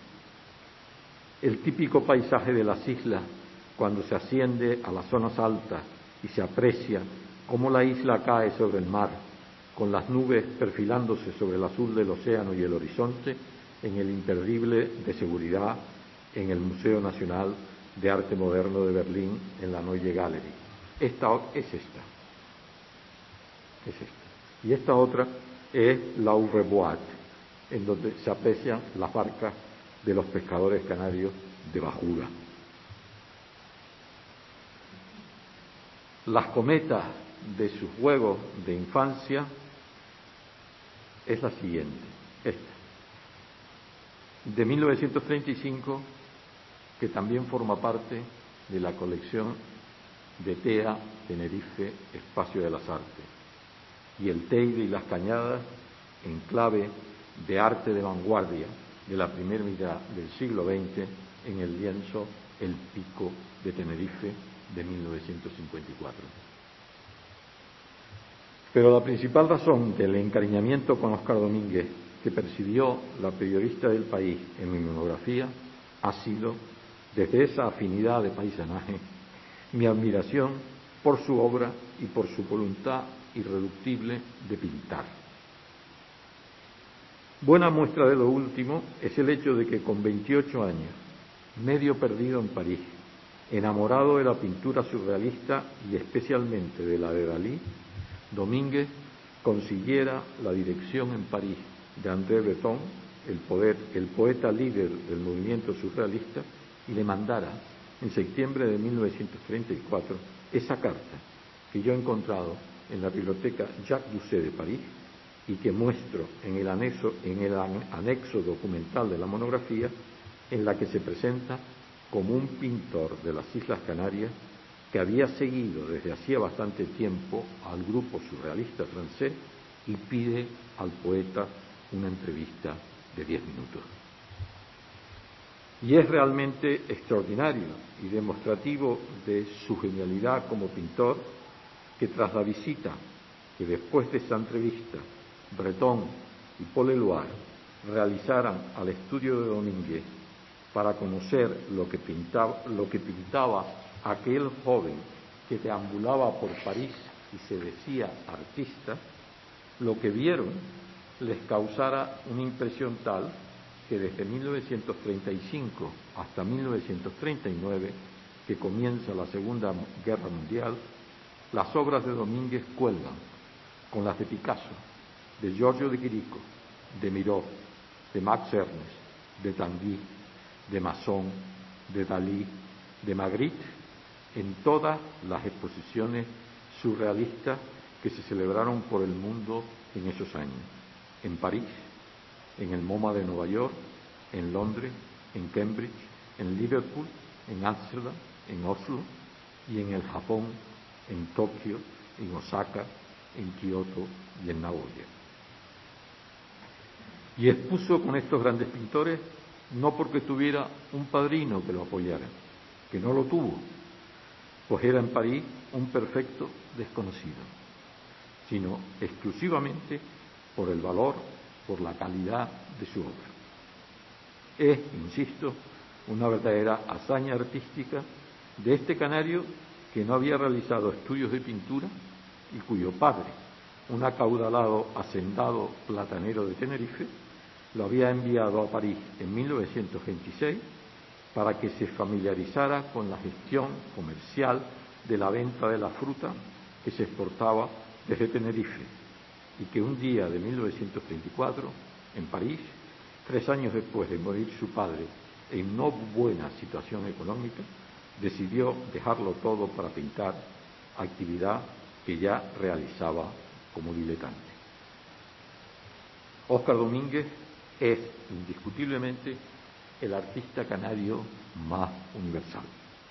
El típico paisaje de las islas cuando se asciende a las zonas altas y se aprecia cómo la isla cae sobre el mar, con las nubes perfilándose sobre el azul del océano y el horizonte, en el imperdible de seguridad en el Museo Nacional de Arte Moderno de Berlín, en la Neue Galerie. Esta es esta. Y esta otra es la Ouvre-Boîte, en donde se aprecian las barcas de los pescadores canarios de bajura. Las cometas de sus juegos de infancia es la siguiente, esta, de 1935, que también forma parte de la colección de TEA Tenerife Espacio de las Artes, y el Teide y las Cañadas en clave de arte de vanguardia de la primera mitad del siglo XX en el lienzo El Pico de Tenerife de 1954. Pero la principal razón del encariñamiento con Óscar Domínguez que percibió la periodista del País en mi monografía ha sido, desde esa afinidad de paisanaje, mi admiración por su obra y por su voluntad irreductible de pintar. Buena muestra de lo último es el hecho de que con 28 años, medio perdido en París, enamorado de la pintura surrealista y especialmente de la de Dalí, Domínguez consiguiera la dirección en París de André Breton, el poeta líder del movimiento surrealista, y le mandara en septiembre de 1934 esa carta que yo he encontrado en la biblioteca Jacques Doucet de París y que muestro en el anexo documental de la monografía, en la que se presenta como un pintor de las Islas Canarias que había seguido desde hacía bastante tiempo al grupo surrealista francés y pide al poeta una entrevista de 10 minutos. Y es realmente extraordinario y demostrativo de su genialidad como pintor que tras la visita que después de esa entrevista Breton y Paul Éluard realizaran al estudio de Domínguez para conocer lo que pintaba aquel joven que deambulaba por París y se decía artista, lo que vieron les causara una impresión tal que desde 1935 hasta 1939, que comienza la Segunda Guerra Mundial, las obras de Domínguez cuelgan con las de Picasso, de Giorgio de Chirico, de Miró, de Max Ernst, de Tanguy, de Masson, de Dalí, de Magritte, en todas las exposiciones surrealistas que se celebraron por el mundo en esos años, en París, en el MoMA de Nueva York, en Londres, en Cambridge, en Liverpool, en Ámsterdam, en Oslo y en el Japón, en Tokio, en Osaka, en Kioto y en Nagoya. Y expuso con estos grandes pintores no porque tuviera un padrino que lo apoyara, que no lo tuvo, pues era en París un perfecto desconocido, sino exclusivamente por el valor, por la calidad de su obra. Es, insisto, una verdadera hazaña artística de este canario que no había realizado estudios de pintura y cuyo padre, un acaudalado hacendado platanero de Tenerife, lo había enviado a París en 1926 para que se familiarizara con la gestión comercial de la venta de la fruta que se exportaba desde Tenerife y que un día de 1934, en París, 3 años después de morir su padre en no buena situación económica, decidió dejarlo todo para pintar, actividad que ya realizaba como diletante. Óscar Domínguez es indiscutiblemente el artista canario más universal.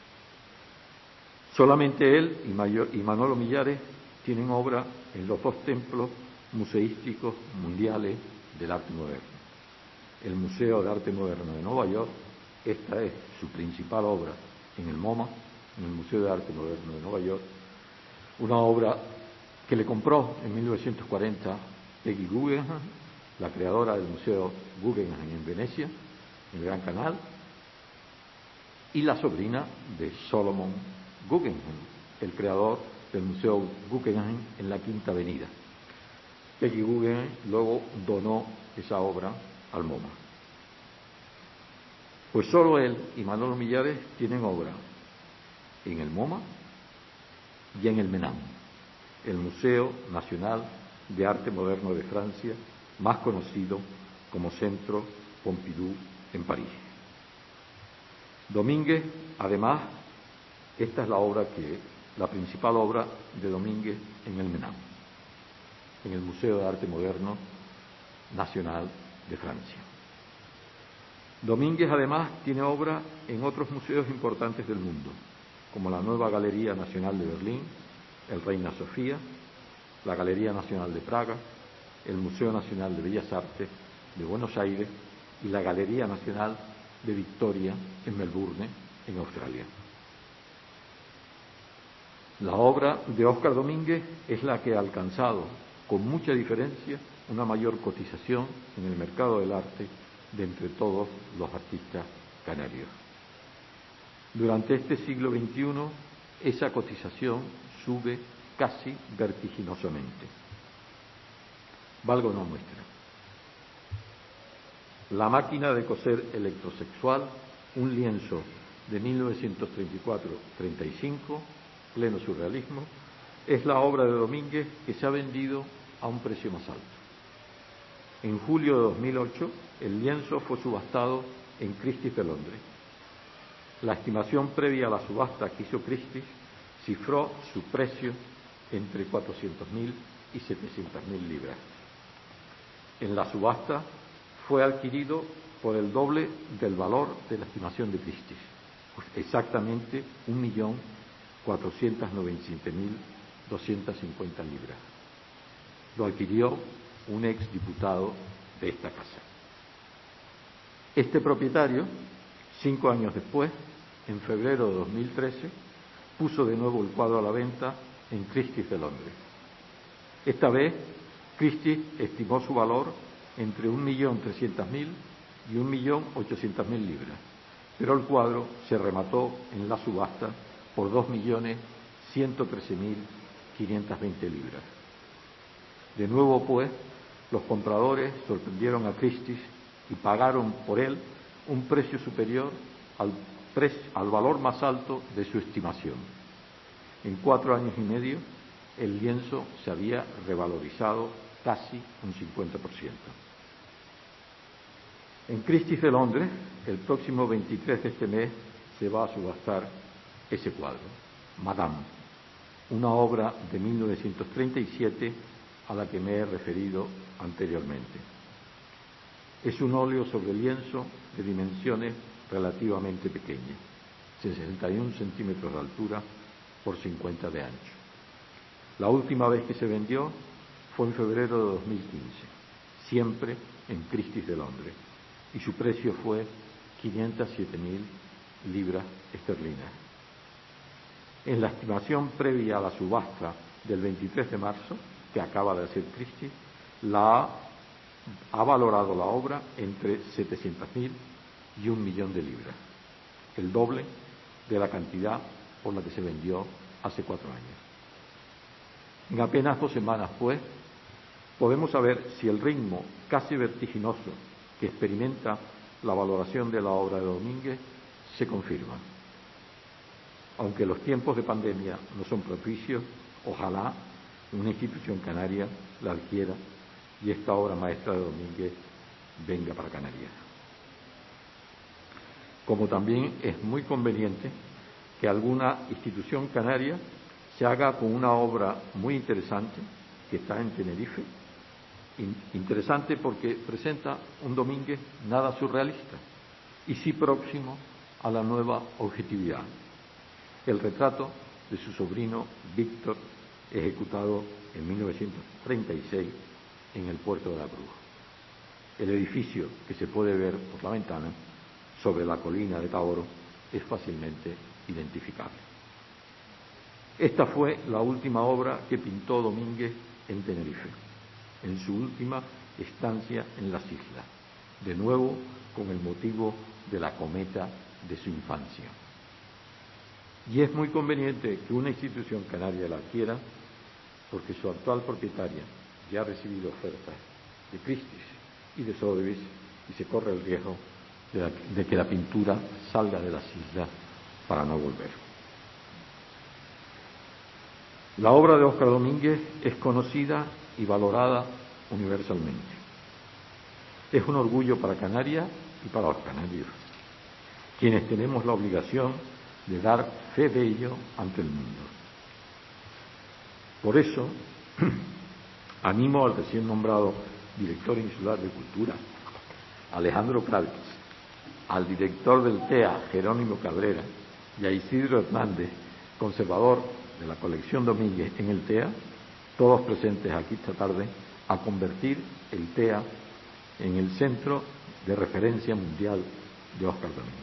Solamente él y Manolo Millares tienen obra en los 2 templos museísticos mundiales del arte moderno. El Museo de Arte Moderno de Nueva York, esta es su principal obra en el MoMA, en el Museo de Arte Moderno de Nueva York, una obra que le compró en 1940 Peggy Guggenheim, la creadora del Museo Guggenheim en Venecia, en el Gran Canal, y la sobrina de Solomon Guggenheim, el creador del Museo Guggenheim en la Quinta Avenida. Peggy Guggenheim luego donó esa obra al MoMA. Pues solo él y Manolo Millares tienen obra en el MoMA y en el MENAM, el Museo Nacional de Arte Moderno de Francia, más conocido como Centro Pompidou en París. Domínguez, además, esta es la principal obra de Domínguez en el MENAM, en el Museo de Arte Moderno Nacional de Francia. Domínguez, además, tiene obra en otros museos importantes del mundo, como la Nueva Galería Nacional de Berlín, el Reina Sofía, la Galería Nacional de Praga, el Museo Nacional de Bellas Artes de Buenos Aires y la Galería Nacional de Victoria en Melbourne, en Australia. La obra de Óscar Domínguez es la que ha alcanzado, con mucha diferencia, una mayor cotización en el mercado del arte de entre todos los artistas canarios. Durante este siglo XXI, esa cotización sube casi vertiginosamente. Valga una muestra. La máquina de coser electrosexual, un lienzo de 1934-35, pleno surrealismo, es la obra de Domínguez que se ha vendido a un precio más alto. En julio de 2008, el lienzo fue subastado en Christie's de Londres. La estimación previa a la subasta que hizo Christie's cifró su precio entre 400.000 y 700.000 libras. En la subasta fue adquirido por el doble del valor de la estimación de Christie's, pues exactamente 1.497.250 libras. Lo adquirió un exdiputado de esta casa. Este propietario, 5 años después, en febrero de 2013, puso de nuevo el cuadro a la venta en Christie's de Londres. Esta vez, Christie's estimó su valor entre 1.300.000 y 1.800.000 libras, pero el cuadro se remató en la subasta por 2.113.520 libras. De nuevo, pues, los compradores sorprendieron a Christie's y pagaron por él un precio superior al valor más alto de su estimación. En 4 años y medio, el lienzo se había revalorizado casi un 50%. En Christie's de Londres, el próximo 23 de este mes, se va a subastar ese cuadro, Madame, una obra de 1937 a la que me he referido anteriormente. Es un óleo sobre lienzo de dimensiones relativamente pequeñas, 61 centímetros de altura por 50 de ancho. La última vez que se vendió fue en febrero de 2015, siempre en Christie's de Londres, y su precio fue 507.000 libras esterlinas. En la estimación previa a la subasta del 23 de marzo, que acaba de hacer Christie's, ha valorado la obra entre 700.000 y 1 millón de libras, el doble de la cantidad por la que se vendió hace 4 años. En apenas 2 semanas, pues, podemos saber si el ritmo casi vertiginoso que experimenta la valoración de la obra de Domínguez se confirma. Aunque los tiempos de pandemia no son propicios, ojalá una institución canaria la adquiera y esta obra maestra de Domínguez venga para Canarias. Como también es muy conveniente que alguna institución canaria se haga con una obra muy interesante que está en Tenerife, interesante porque presenta un Domínguez nada surrealista y sí próximo a la nueva objetividad, el retrato de su sobrino Víctor, ejecutado en 1936 en el puerto de la Cruz. El edificio que se puede ver por la ventana sobre la colina de Taoro es fácilmente identificable. Esta fue la última obra que pintó Domínguez en Tenerife, en su última estancia en las islas, de nuevo con el motivo de la cometa de su infancia. Y es muy conveniente que una institución canaria la adquiera porque su actual propietaria ya ha recibido ofertas de Christie's y de Sotheby's y se corre el riesgo de que la pintura salga de las islas para no volver. La obra de Óscar Domínguez es conocida y valorada universalmente. Es un orgullo para Canarias y para los canarios, quienes tenemos la obligación de dar fe de ello ante el mundo. Por eso, animo al recién nombrado director insular de Cultura, Alejandro Prades, al director del TEA, Jerónimo Cabrera, y a Isidro Hernández, conservador de la colección Domínguez en el TEA, todos presentes aquí esta tarde, a convertir el TEA en el centro de referencia mundial de Óscar Domínguez.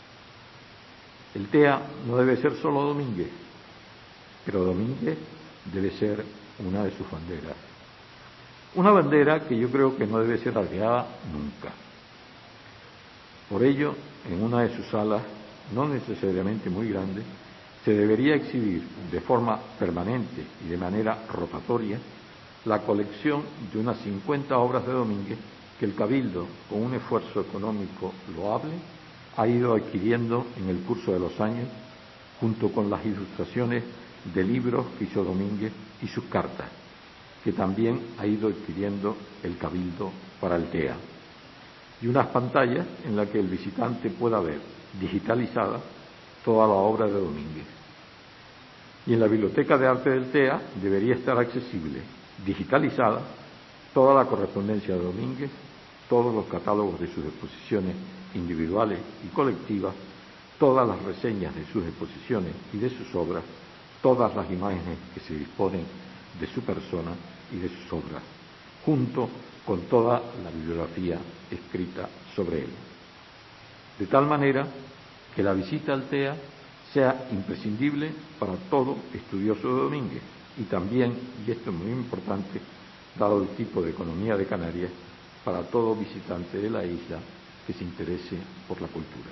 El TEA no debe ser solo Domínguez, pero Domínguez debe ser una de sus banderas. Una bandera que yo creo que no debe ser arriada nunca. Por ello, en una de sus salas, no necesariamente muy grande, se debería exhibir de forma permanente y de manera rotatoria la colección de unas 50 obras de Domínguez que el Cabildo, con un esfuerzo económico loable, ha ido adquiriendo en el curso de los años, junto con las ilustraciones de libros que hizo Domínguez y sus cartas, que también ha ido adquiriendo el Cabildo para el TEA, y unas pantallas en las que el visitante pueda ver digitalizada toda la obra de Domínguez. Y en la Biblioteca de Arte del TEA debería estar accesible, digitalizada, toda la correspondencia de Domínguez, todos los catálogos de sus exposiciones individuales y colectivas, todas las reseñas de sus exposiciones y de sus obras, todas las imágenes que se disponen de su persona y de sus obras, junto con toda la bibliografía escrita sobre él. De tal manera que la visita al TEA sea imprescindible para todo estudioso de Domínguez y también, y esto es muy importante, dado el tipo de economía de Canarias, para todo visitante de la isla que se interese por la cultura.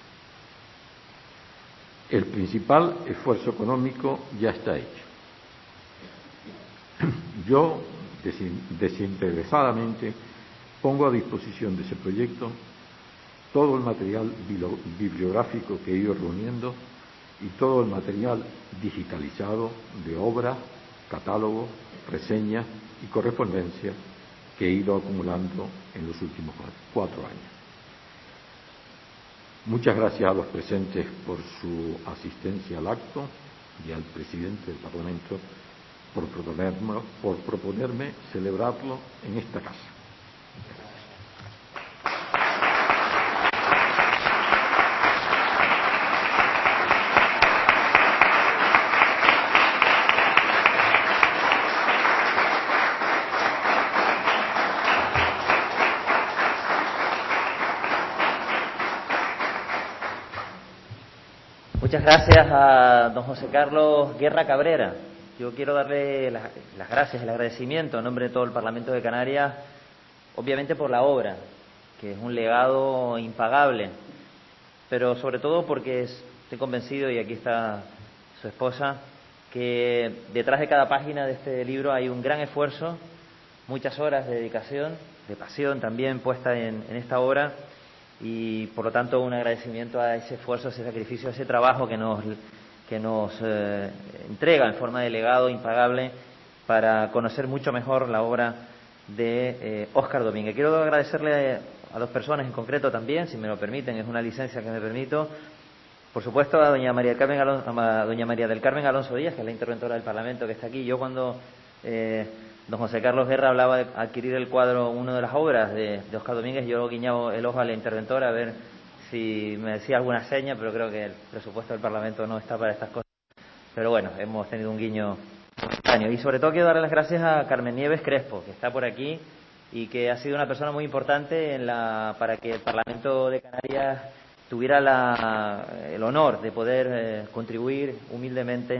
El principal esfuerzo económico ya está hecho. Yo, desinteresadamente, pongo a disposición de ese proyecto todo el material bibliográfico que he ido reuniendo y todo el material digitalizado de obras, catálogos, reseñas y correspondencia que he ido acumulando en los últimos 4 años. Muchas gracias a los presentes por su asistencia al acto y al presidente del Parlamento por proponerme celebrarlo en esta casa. Muchas gracias a don José Carlos Guerra Cabrera. Yo quiero darle las gracias, el agradecimiento en nombre de todo el Parlamento de Canarias, obviamente por la obra, que es un legado impagable, pero sobre todo porque estoy convencido, y aquí está su esposa, que detrás de cada página de este libro hay un gran esfuerzo, muchas horas de dedicación, de pasión también puesta en esta obra, y por lo tanto un agradecimiento a ese esfuerzo, a ese sacrificio, a ese trabajo que nos entrega en forma de legado impagable para conocer mucho mejor la obra de Óscar Domínguez. Quiero agradecerle a 2 personas en concreto también, si me lo permiten, es una licencia que me permito. Por supuesto a doña María del Carmen Alonso Díaz, que es la interventora del Parlamento que está aquí. Yo cuando don José Carlos Guerra hablaba de adquirir el cuadro, una de las obras de Óscar Domínguez, yo guiñaba el ojo a la interventora a ver si me decía alguna seña, pero creo que el presupuesto del Parlamento no está para estas cosas. Pero bueno, hemos tenido un guiño espontáneo. Y sobre todo quiero darle las gracias a Carmen Nieves Crespo, que está por aquí y que ha sido una persona muy importante para que el Parlamento de Canarias tuviera el honor de poder contribuir humildemente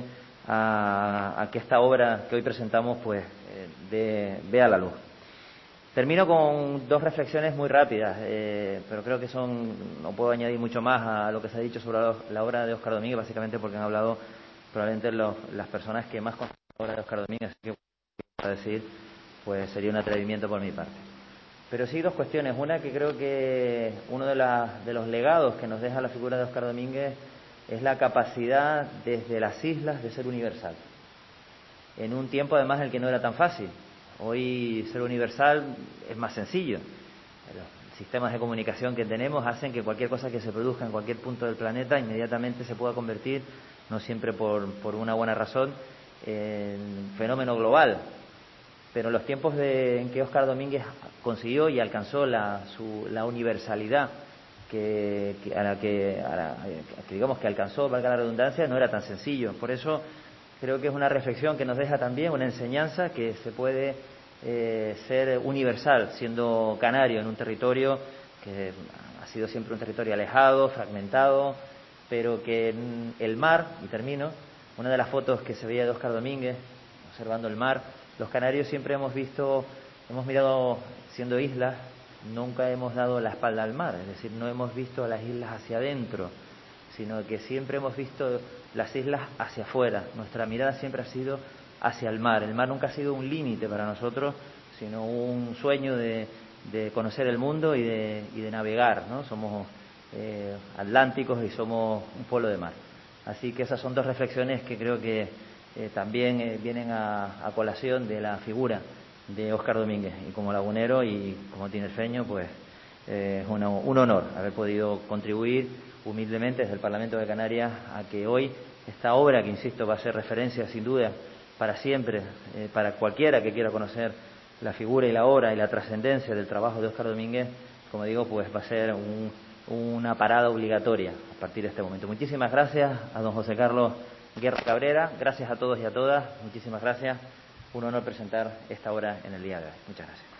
a que esta obra que hoy presentamos pues vea la luz. Termino con 2 reflexiones muy rápidas, pero creo que no puedo añadir mucho más a lo que se ha dicho sobre la obra de Óscar Domínguez, básicamente porque han hablado probablemente las personas que más conocen la obra de Óscar Domínguez, así que para decir, pues sería un atrevimiento por mi parte. Pero sí 2 cuestiones. Una, que creo que uno de los legados que nos deja la figura de Óscar Domínguez es la capacidad desde las islas de ser universal. En un tiempo además en el que no era tan fácil. Hoy ser universal es más sencillo. Los sistemas de comunicación que tenemos hacen que cualquier cosa que se produzca en cualquier punto del planeta inmediatamente se pueda convertir, no siempre por una buena razón, en fenómeno global. Pero en los tiempos en que Óscar Domínguez consiguió y alcanzó la universalidad a la que digamos que alcanzó, valga la redundancia, no era tan sencillo. Por eso creo que es una reflexión que nos deja también una enseñanza que se puede ser universal, siendo canario en un territorio que ha sido siempre un territorio alejado, fragmentado, pero que en el mar, y termino, una de las fotos que se veía de Óscar Domínguez observando el mar, los canarios siempre hemos mirado siendo islas nunca hemos dado la espalda al mar, es decir, no hemos visto las islas hacia adentro, sino que siempre hemos visto las islas hacia afuera. Nuestra mirada siempre ha sido hacia el mar. El mar nunca ha sido un límite para nosotros, sino un sueño de conocer el mundo y de navegar, ¿no? Somos atlánticos y somos un pueblo de mar. Así que esas son dos reflexiones que creo que también vienen a colación de la figura de Óscar Domínguez. Y como lagunero y como tinerfeño, pues es un honor haber podido contribuir humildemente desde el Parlamento de Canarias a que hoy esta obra, que insisto va a ser referencia sin duda para siempre, para cualquiera que quiera conocer la figura y la obra y la trascendencia del trabajo de Óscar Domínguez, como digo, pues va a ser una parada obligatoria a partir de este momento. Muchísimas gracias a don José Carlos Guerra Cabrera, gracias a todos y a todas, muchísimas gracias, un honor presentar esta obra en el día de hoy. Muchas gracias.